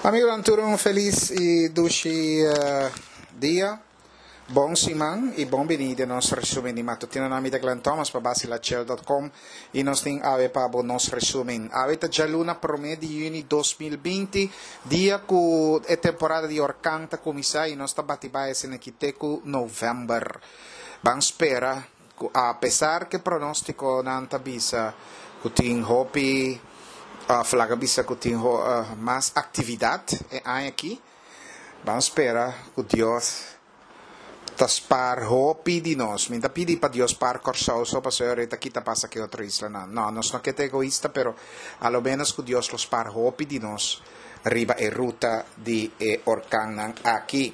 Amigo Anturo, um feliz e doce dia. Bom simão e bom benito nosso resumen de matutino nome de Glenn Thomas para basilachel.com e nós tem ave para o nosso resumen. Ave tá já luna promedio de junho 2020, dia que é temporada de orcão tá começar e nós tá batibai esse aqui novembro. Vamos esperar, apesar que pronóstico não tá bisa, que tem hopi flaga bisa que tem mais atividade aqui. Vamos esperar que Deus taspar hopi di nos, minta pidi pa Dios par corsoso, pa so ahorita kita pasa que otra isla na. No, nos no que egoísta, pero a lo menos que Dios los par hopi di nos, riba e ruta di orkan aqui.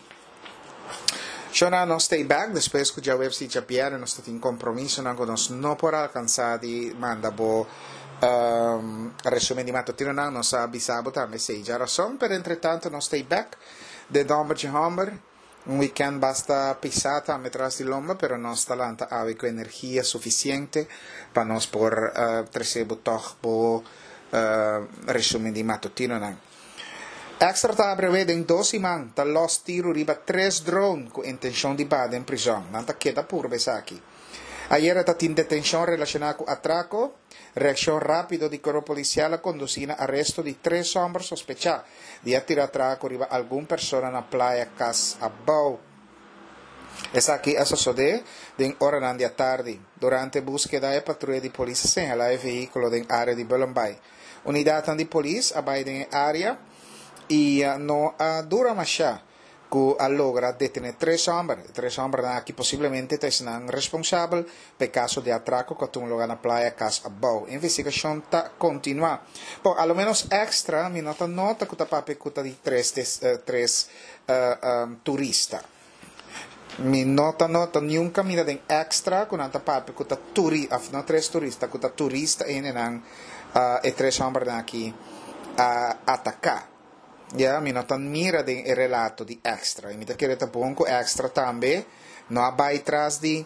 Shona no stay back, después que ya web si ya piano, no está en compromiso, nos no por alcanzar di manda bo resumen di mattutino na, nos avisabo también sei già razón, pero entretanto no stay back, de domber de homber. Un weekend basta pisata a metros di lomba, pero no está lanta ave con energía suficiente para nos por trecebo toch resumen di mattutino nan. Extra ta prevede in 2 man ta los tiro riba 3 drone con intención di bada in prison. Nanta queda pur besaki. Ayer ta tin detención relacionada con atraco, reacción rápido di coro policiale conducina arresto di 3 hombres sospechados di attira atraco riba algún persona na playa Cas Abau. Es aquí a sosode den ora nandi a tardi. Durante búsqueda e patrulla di polizia segnala il veicolo den area di Bolombay. Unidad di polizia abai den area e no dura masha que logra detener 3 hombres. 3 hombres aquí posiblemente son responsables per caso de atraco que tuvo lugar en la playa Cas Abau. Investigación está continua. Por a lo menos extra, mi nota que está papi di 3 turistas. Mi nota nunca mira den extra con anta papi que está no 3 turistas, que está turista e 3 hombres aquí atacar. Ja, mi notan mira de relato di extra. E mi ta quereta pongo extra tambe, no abai tras di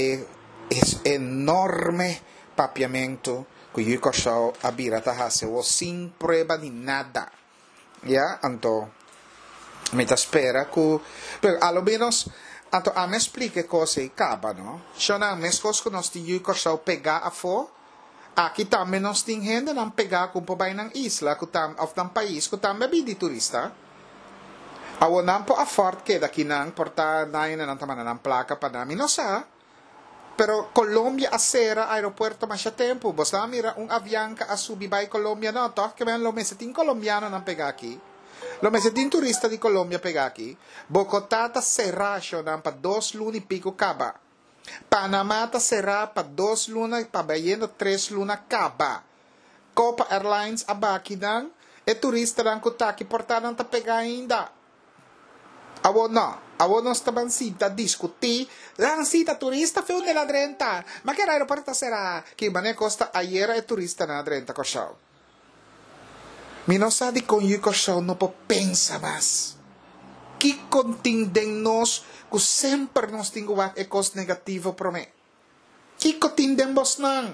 es enorme papiamento que yo corso abira tahase o sin prueba di nada. Ja, anto mi ta spera que pero a lo menos anto a me explique cosa e caba, no? Shona mes cos que nos di yo corso pegar a fo. Aqui também nós temos gente não pegar com pobai ng isla, of ng país, que também bidi turista. Awo não po afford que daqui não portar daí não tamana ng placa pa namin no sa. Pero Colombia acera aeropuerto masya tempo. Basta mira avião que a subi by Colombia no to, que ven lo mesetin colombiano não pegar aqui. Lo mesetin turista di Colombia pegar aqui. Bogotá ta serrasyo não pa 2 luni pico caba. Panamá está cerrado para 2 lunas, para 3 lunas acaba. Copa Airlines abaki dan, e turista dan que está aqui portando para pegar ainda. Awo não está bansita discutir, lansita turista foi onde la drenta, mas que aeroporto será? Que mané costa ayer é turista na drenta coxau. Mi não sabe com you coxau não po pensa mais. Que continden nos que sempre nos tingo e cos negativo para mim. Que continden vos não?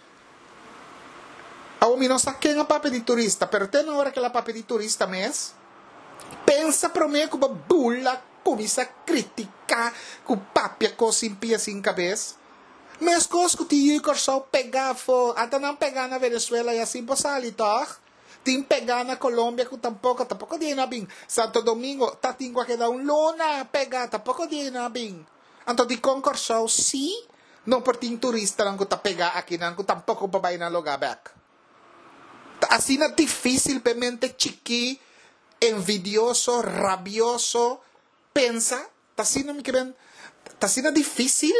Ao menos aqui é papel de turista, pero tem hora que la papel de turista mes. Pensa para mim como bula, começa a criticar, que papel coisa impia sem cabeça. Mas coisa que tinha que só pegar, até não pegar na Venezuela e assim passar toh. Tim pegar na Colômbia que tampoco di na bing. Santo Domingo, tatingwa que dá lona pegar, tampoco di na bing. Anto di concurso, si, não por ting turista lang ko ta pegar aqui nang ko tampoco babay na lugar back. Assim na difícil, pemente chiqui, envidioso, rabioso, pensa, assim na mi queren, assim na difícil.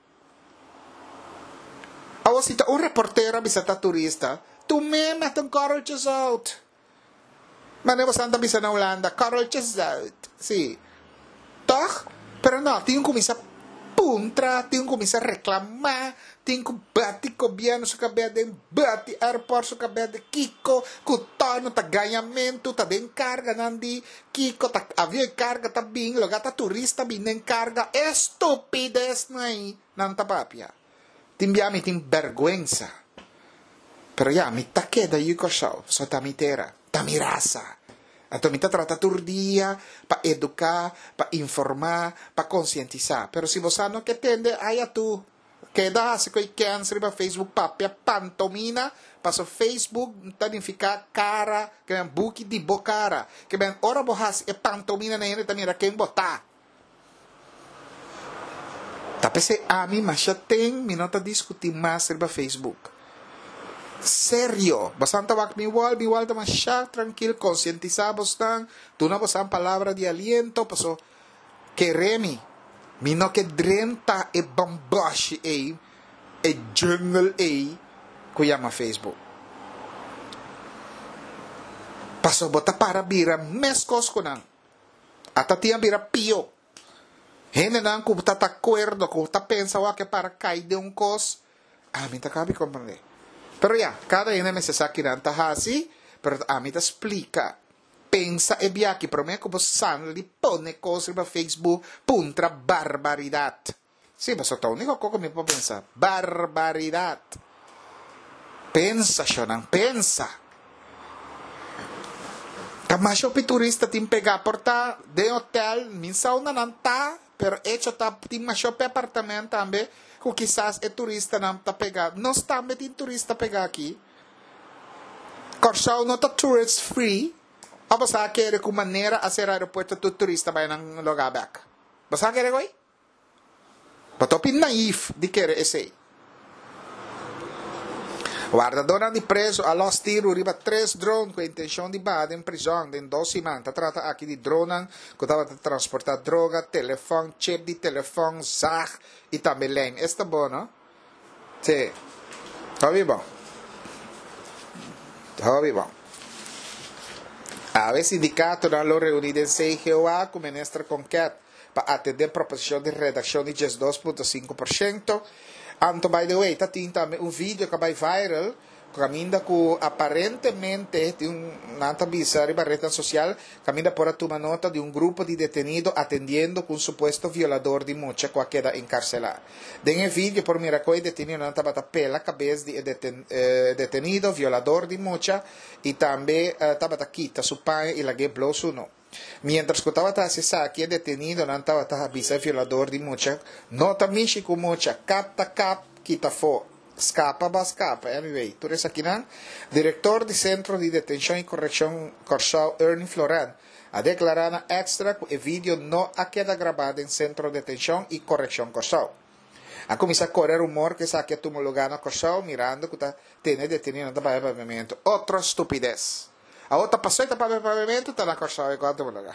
Awas ito, un reportera bisata turista, tumem atong Carol Chazot. Manebo santa bisa na Holanda, Carol Chazot. Si. Toch? Pero no, tinham começar puntra, tinham começar reclamar, tinham que bati governo sa kabede, bati airport sa kabede, Kiko, kutano, tagayamento, ta den carga nandi, Kiko, ta avião carga, ta bing, logata turista, binen carga, estupidez na aí, nanta papia. Timbiami tim vergüenza. Pero ya, mi taqueda yuko show, so tamitera, tamirasa. Então, me trata todo dia para educar, para informar, para conscientizar. Pero se você não quer entender, aí tu queda se que câncer para Facebook, papia pantomina, para o Facebook, também ficar cara, que é book de bocara, que bem, ora bohas é pantomina na ele também, quem botar. Tapi se a mim, mas já tem, me não tá discutir mais sobre Facebook. Serio, bastante wak miwal ta masya tranquilo, conscientizar bastante, tu na bastante palavra de aliento, paso queremi, mino que drenta e bambashi e jungle que chama Facebook. Paso bota para bira mescos ko nang, atatian bira pio. Hene nang kung ta acuerdo, kung ta pensa que para cair de cos, me ta cabe comprender. Pero ya, cada ene me se sakiran tahasi, pero a mí te explica. Pensa e biaki, pero me como san li pone cose per Facebook, puntra barbaridad. Sì, ma sotto unico cosa mi può pensare. Barbaridad. Pensa, Shonan, pensa. Kamasyo pi turista tim pega porta de hotel, minsa una nanta, pero hecho ta tim masyo pe apartamento tambe. Kung quizás é turista não está pegado. Não está metido turista pegar aqui. Corsao não está tourist free. Ou você quer com maneira a ser aeroporto do turista vai nang lugar back. Você quer aí? Patopin naif de querer esse. Guardadora de preso a los tiros riba 3 drone com a intenção de bada em prisão em 12 semanas. Trata aqui de drone que estava a transportar droga, telefone, chip de telefone, zag e também lem. Está bom, não? Sim. Está bom. Está bom. A esse sindicato na lo reunido em CGOA com a ministra Conquet para atender a proposição de redação de 2,5%. Anto, by the way, tatin também vídeo que vai viral, caminda com aparentemente de nanta bizarra rede social, caminda por uma nota de grupo de detenidos atendiendo com supuesto violador de mucha que queda encarcelado. Den el vídeo por mira que detenido nanta bata pela cabeça de detenido, violador de mucha, e também tabata quita su pai e la que blow su no. Mientras que estaba aquí detenido, no estaba avisa violador de mucha, no también con mucha, capta quita fo, escapa, anyway. Tú eres aquí, ¿no? Director del Centro de Detención y Corrección Corsao, Ernie Floran, ha declarado extra que el video no ha quedado grabado en Centro de Detención y Corrección Corsao. Ha comenzado a correr rumor que saque a tu lugar Corsao mirando que tiene detenido en el pavimento. Otra estupidez. A outra passou e para o pavimento, está na Corsao e quanto lugar.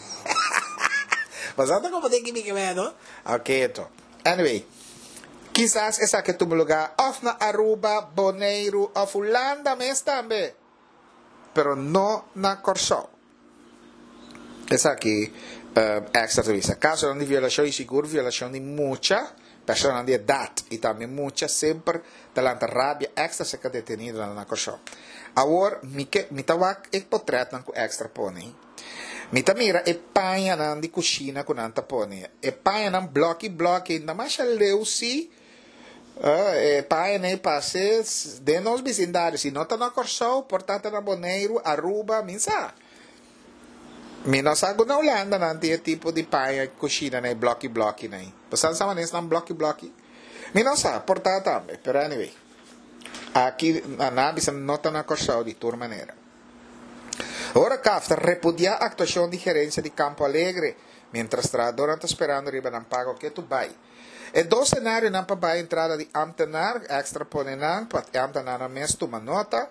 Mas anda como tem que me queimar, não? Ok, então. Anyway, quizás essa que tu lugar, of na Aruba, Bonaire, of Holanda, mas também. Pero não na Corsao. Essa aqui, extra turista. Caso de violação e seguro, violação de mucha, persona de idade e também mucha, sempre talanta rabia extra se que detenido na Corsao. Agora, mi tawak e potret ng extra poni. Mi tamira e paia ng di kusina ko nanta poni. E paia ng blocky, na masya leusi, e paia na pases de nos vecindários. Si nota na Corsao, portata na Bonaire, Aruba, minsa. Minasago na Holanda nanti e tipo di paia kusina na blocky na. Pasan sa manis ng blocky. Minasa, portata tambe. Pero anyway. Aqui a nave se nota na Corsao de toda maneira. Ora CAF repudia a actuação de gerência de Campo Alegre, mientras trabajador está esperando arriba ng pago que tu vai. E dois cenários não para entrada de Amtenar, extra ponenan, para Amtenar a mês toma nota,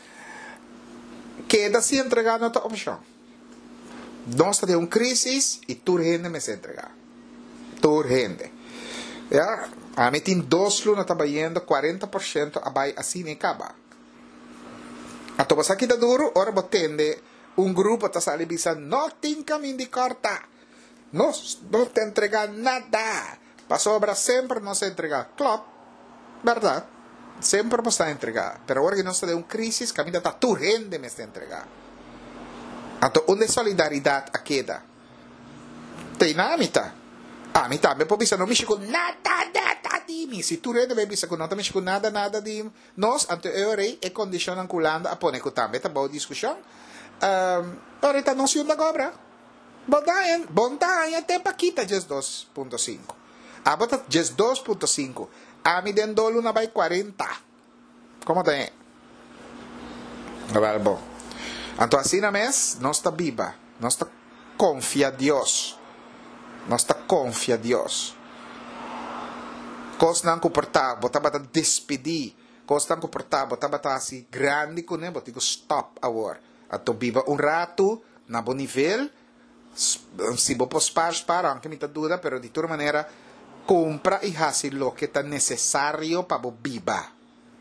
queda se entregar nota opção. Nós temos crise e tu rende me se entregar. Tu rende. Ja, a mim tem 2 lunas trabalhando 40% abai assim nem acaba. A to basta kita duro, ora botende grupo tá sali bisa não tem caminho de corta. Não te entregar nada. Para sobra sempre não se entregar. Claro, verdade. Sempre não está entregar. Pero agora que nós temos crise, caminho tá tu rende me se entregar. Então, onde solidariedade a queda? Tem nada. Mi também pode bisa não me com nada de mim. Se tu rede bisa com não me com nada de nós, ante eu rei e condicionam culando a pôr com também tá boa discussão. Ahorita não se usa agora. Bondayan até paquita just 2.5. Abota just 2.5. A mi den dolo na vai 40. Como tem? Well, bom. Então assim na mes, nós está viva. Nós está confia a Deus. Nós está confia a Deus. Coisa não comportar, botar bata despedir. Coisa não comportar, botar bata assim grande com né, botar stop agora. Então viva rato na bom nível. Se vou para, aunque me está dura, pero de toda maneira compra e hace lo que está necessário para viva.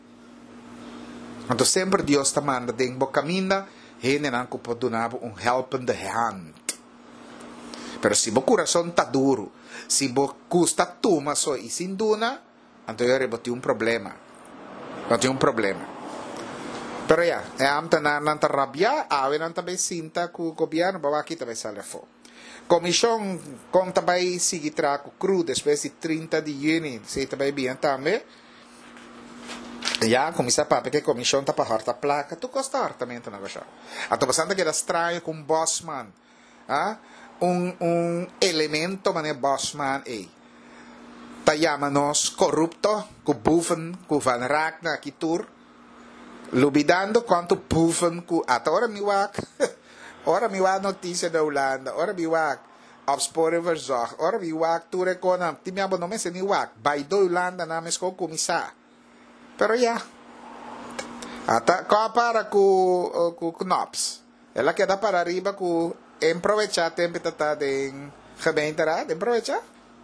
Então sempre Deus está mandando de boca caminho, ele não pode dar helpende hand. Pero se o coração está duro, se o custa toma só e sem duna, então eu vou ter problema. Vou ter problema. Pero ya, não tá rabia, não também sinta que o governo vai aqui também sair fora. Comissão com também seguir traco cru depois de 30 de junho, se também bem também. Já começa a papo que a comissão tá para harta placa, tu costa hartamento na coisa. A tu passando que era estranho com bossman, elemento mané bossman aí. Tá chama-nos corrupto, com buffen, com van raak na kitur. Lubidando quanto buffen ku at ora miwak ora miwak notícia da Holanda ora miwak opsporen verzorg ora miwak tu reconam ti mi abo nome se miwak by do Holanda na mesko komisa pero ya ata ko para ku knops ela queda para arriba ku aprovechar tempo tata den gemeenteraad aprovechar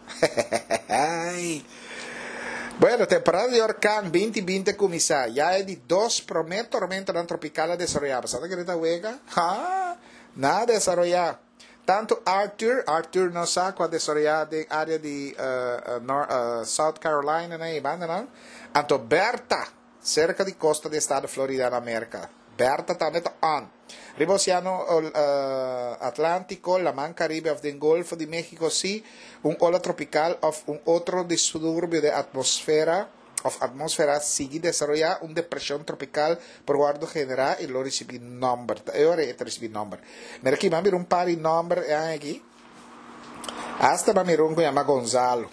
ai. Bueno, temporada de huracán 2020 começar. Já é de 2 tormentas tropicales desarrolladas. ¿Sabe que está huega? Nada desarrollado. Tanto Arthur não sabe qual desarrollado em área de South Carolina, né? Anto Berta, cerca de costa do estado de Florida, na América. Berta também está on. Riba Oceano Atlántico, la Mar Caribe of the Golfo de México, sí, un ola tropical of un otro disturbio de atmósfera sigue desarrollar una depresión tropical por guardo general y lo recibí nombre. Ahora recibí nombre. Mira aquí, vamos a ver un par de nombres aquí. Hasta vamos a ver un que llama Gonzalo.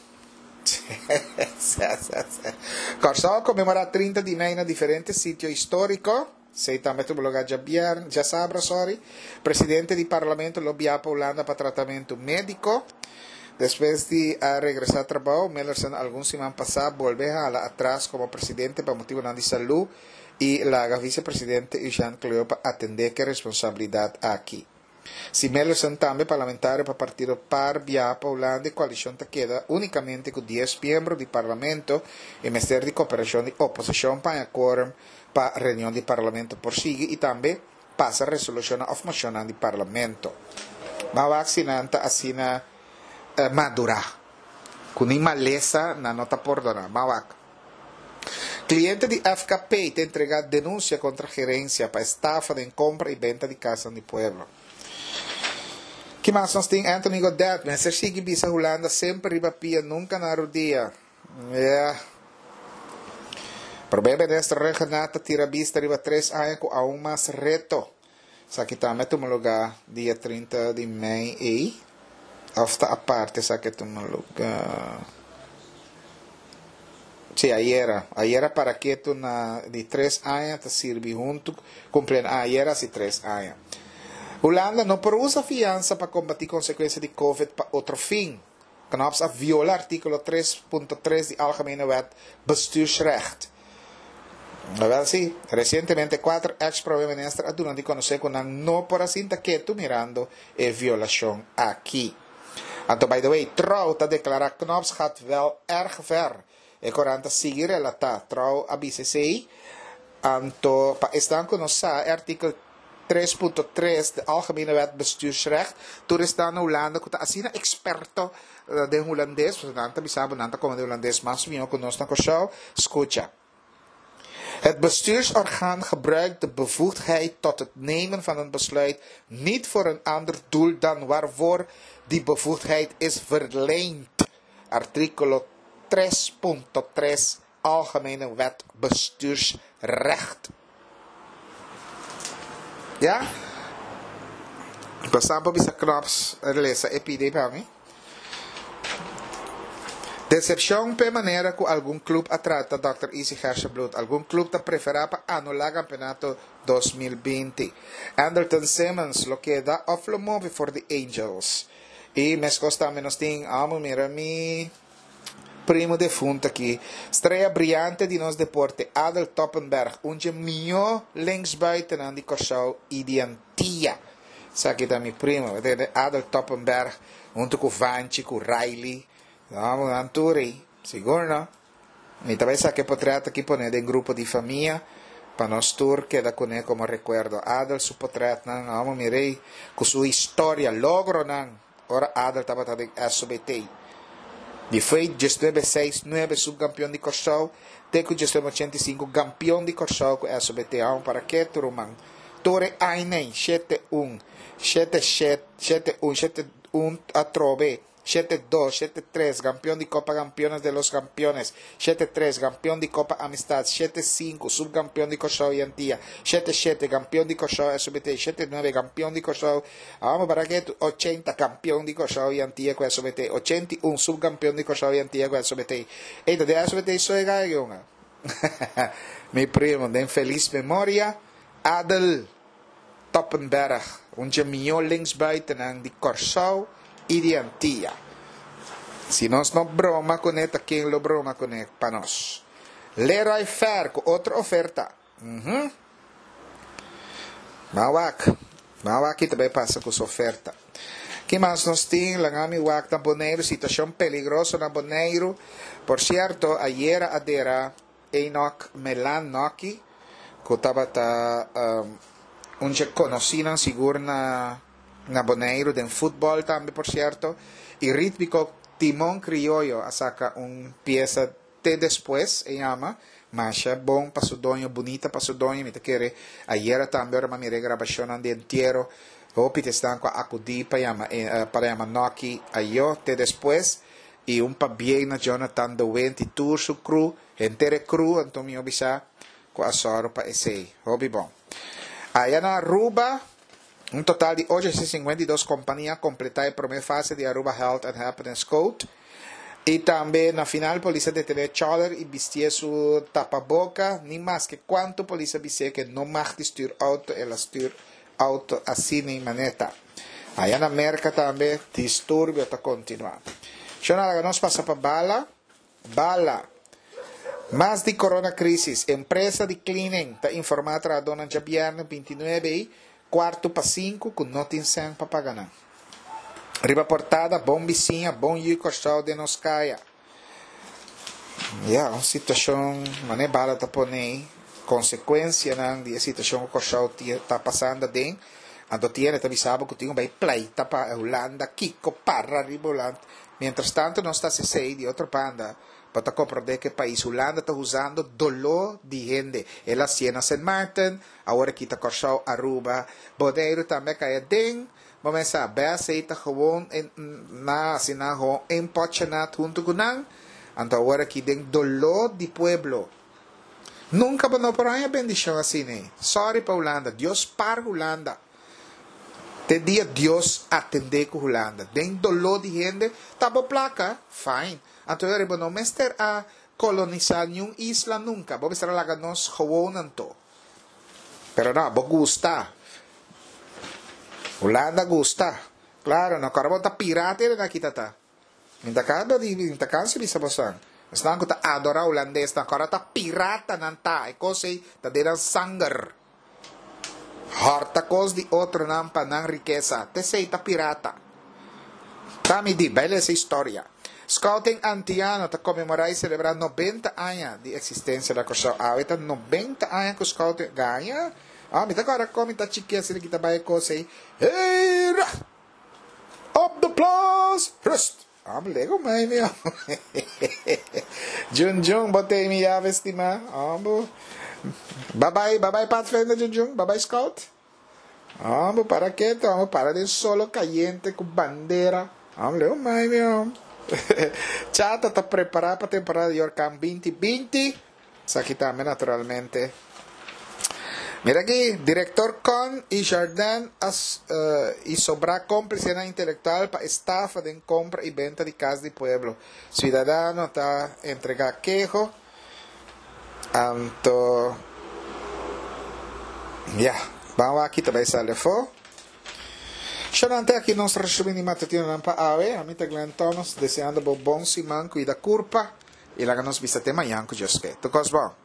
Corsó conmemora 30 de mayo en diferentes sitios históricos. Sei também tu lugar já sabe, presidente do parlamento lo via para Holanda para tratamento médico. Depois de regressar ao trabalho, Mellerson alguns semanas passadas volveu atrás como presidente para motivo de saúde e a vice-presidente Jean Claude para atender que responsabilidade aqui. Se Mellerson também parlamentar para partido par via para Holanda, a coalição queda unicamente com 10 membros do parlamento e Ministério de Cooperação e Oposição para quórum para a reunião do parlamento por sigue e também passa a resolução of motion do parlamento. Mas assinanta assina madurar. Com nenhuma maleza na nota por donar. Mas cliente de FKP tem entregado denúncia contra a gerência para estafa de compra e venda de casa no pueblo. Que mais nós temos? Anthony Godet, mas se sigue bisa Holanda sempre riba pia, nunca na rodia. Problema nesta regionata tira vista riba 3 anos com aún mais reto. Sa kita met um lugar dia 30 de maio e afta a parte sa que um lugar. Sim, ayer para que tu na de 3 anos te sirve junto cumplen ayer hace 3 anos. Holanda não produz fiança para combater consequências de Covid para outro fim. Knops a viola artículo 3.3 de Algemene Wet Bestuursrecht. Wel sim, recentemente 4 ex-primeiro-ministros adunan de conocer que não por assim que tu mirando é violação aqui. Então, by the way, Trouw te declarar Knops gaat wel erg ver. E coranta seguir relatar Trouw a BCC. Então, para estar conosar artículo 3.3 de Algemene Wet Bestuursrecht. Toen is dan Holanda, que está assim experto de holandês, portanto, bisabo nanta como de holandês, mas vinho conosco na show, escuta. Het bestuursorgaan gebruikt de bevoegdheid tot het nemen van een besluit niet voor een ander doel dan waarvoor die bevoegdheid is verleend. artikel 3.3 Algemene Wet Bestuursrecht. Ja? Passamos para knops releza epide para mim. Decepção permanente com algum clube atrata Dr. Easy Hersheblood. Algum clube está preferado para anular o campeonato 2020. Anderton Simmons lo queda off the movie for the Angels. E mes costa menos tem mira mi primo defunto aqui. Estrela brilhante de nos deporte Adel Toppenberg. Mio linksbuiten di Corsau Idiantia. Sa que tá mi primo, Adel Toppenberg, junto com Vanchi, com Riley. Vamos, Anturi, siguro não? E também sa que potreata aqui poner em grupo de família, para nós tur queda com ele como recuerdo. Adel su potreat nang, vamos mirei, com sua história, logro nang, ora Adel estava de SBT. De feito, 1969 subcampeão de Corsau, teco 1985 campeão de Corsau com SBT. Vamos para que turman? Tore Ainen, 7-1, 7-7, 7-1, 7-1 a Trove. 7-2, 7-3, campeón de Copa Campeones de los Campeones. 7-3, campeón de Copa Amistad. 7-5, subcampeón de Corsau y Antilla. 7-7, campeón de Corsau SBT. 7-9, campeón de Corsau. Vamos para que 80, campeón de Corsau y Antilla con SBT. 81, subcampeón de Corsau y Antilla con SBT. Eita, de SBT soy gallo. Mi primo, de feliz memoria, Adel Toppenberg. Un gemio linksbuiten de Corsau y de Antilla. Si nos no broma con esta, ¿quién lo broma con él? Para nos. Leroy Fer, con otra oferta. Mawak também passa com sua oferta. Que mais nós temos? Langami Wak na Boneiro, situação peligrosa na Boneiro. Por certo, ayer adera Enoch Melanoki, que estava onde conheciam seguro na Boneiro, de futebol também, por certo. E rítmico Timón Criollo a saca pieza de después, e llama, Masha, bom pasudonho, bonita pasudonho, me te quere, ayer também, ora mami regravação de entierro, hopi te están com acudi para llama Noki, ayo, te después, e pa bien na Jonathan de Wenti, tour su cru, entere cru, Antonio Bisa, com a soro pa esse, hopi bom. Aí na Aruba, total de hoje 52 companhias completaram a primeira fase de Aruba Health and Happiness Code. E também na final, a polícia deteve Choller e vestia sua tapa-boca, nem mais que quanto a polícia disse que não mag styr auto, ela styr auto assim nem maneta. Aí na América também, distúrbio está continuando. Então, nós passamos para Bala. Mais de corona crisis, empresa de cleaning está informada a dona Jabiana 29 quarto para 5 com notícia para pagar. Riba portada, bom vizinha, bom Corsau de Noscaia. Uma situação, mané bala tá ponei, consequência da situação que Corsau está passando dentro. Ando tiene também sabe que tinha bem pleita para Holanda, Kiko, Parra, Riboland. Mientras tanto, não está se sei de outro panda. Para compreender que o país Holanda está usando dolor de gente. Ela Siena St. Martin, agora aqui está Corsau, Aruba, Bonaire também cai dentro. Vamos saber, aceita gewoon na sinaho em Pochanat junto com nang. Então agora aqui tem dolor de pueblo. Nunca vamos por aí a bendição assim, né? Sorry para Holanda, Deus para Holanda. Te dia Deus atender com Holanda. Tem dolor de gente, tá boa placa, fine. Então eu não mester a colonizar nenhuma isla nunca. Vamos estar lá nos gewoon anto. Pero não, vou gostar. Holanda gusta. Claro, no karbo ta pirata na kita ta. Minta kansi bisa bosan. Estan ko ta adora holandês na karata pirata nanta. E così ta deran sangar. Harta cos di outro nampa nang riqueza. Te sei ta pirata. Tami di bella essa storia. Scouting Antiano ta commemorar e celebrar 90 anos de existência da Corsau. Aveta 90 anos com Scouting ganha. Me tá agora como tá chiquinha assim que tá vai cosei. Hey! Up the plus. Rust. Lego mai meu. Junjung botei minha vestima. Bye bye Pathfinder Junjung. Bye bye Scout. Para quê? Para de solo caliente com bandeira. Lego mai meu. Chat está preparada para a temporada de Orcam 2020. Aqui também, naturalmente. Mira aqui, diretor Con e Jardin e sobra cumplicidade intelectual para estafa de compra e venda de casa de pueblo. Cidadano está entregar quejo. Anto, vamos aqui também sale fo. Xanante aqui nosso resumo de matutino nampa ave, a mim te Glenn Thomas, deseando bom simão, cuida curpa, e lá que nos visite amanhã com Deus que. Tu cosmo.